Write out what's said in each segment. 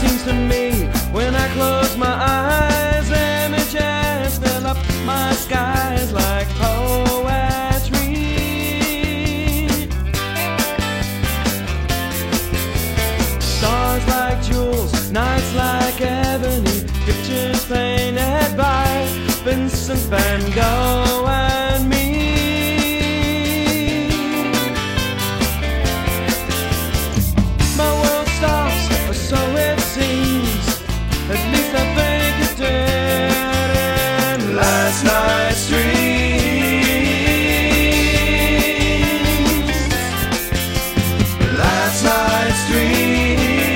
seems to me when I close my eyes, images fill up my skies like poetry. Stars like jewels, nights like ebony, pictures painted by Vincent van Gogh and me. My world stops, or so it seems. At least I think it did in last night's dreams. Last night's dreams.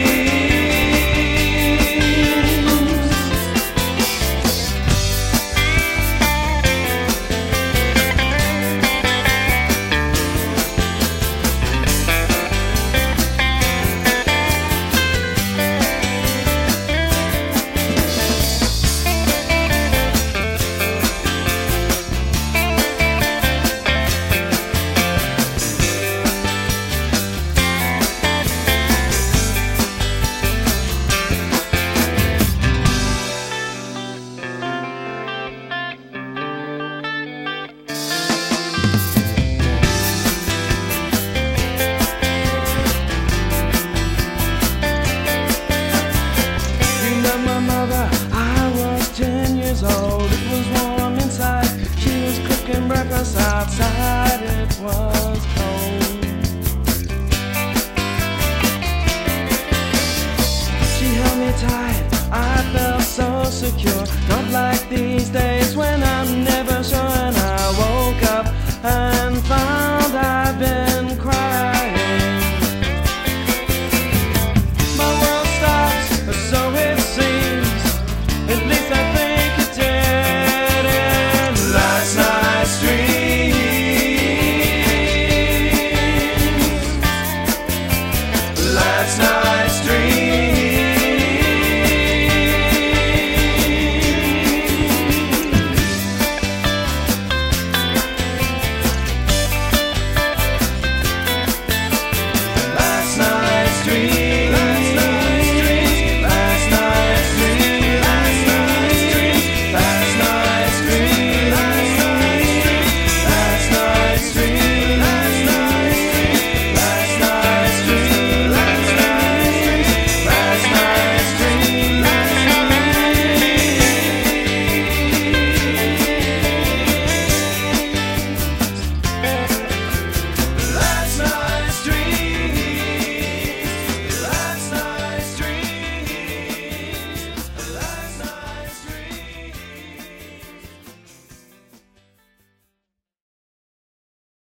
Old. It was warm inside. She was cooking breakfast outside. It was cold. She held me tight. I felt so secure. Not like these days when I'm never sure. And I woke up and